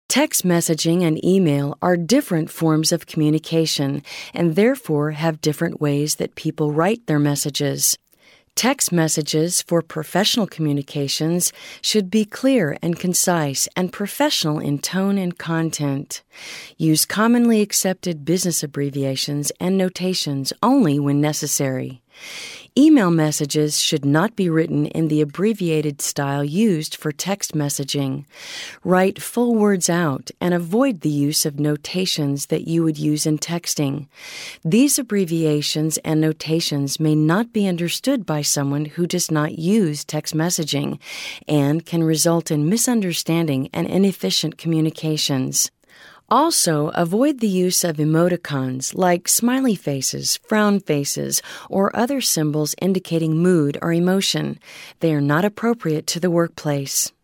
Text messaging and email are different forms of communication and therefore have different ways that people write their messages. Text messages for professional communications should be clear and concise and professional in tone and content. Use commonly accepted business abbreviations and notations only when necessary. Email messages should not be written in the abbreviated style used for text messaging. Write full words out and avoid the use of notations that you would use in texting. These abbreviations and notations may not be understood by someone who does not use text messaging and can result in misunderstanding and inefficient communications. Also, avoid the use of emoticons like smiley faces, frown faces, or other symbols indicating mood or emotion. They are not appropriate to the workplace.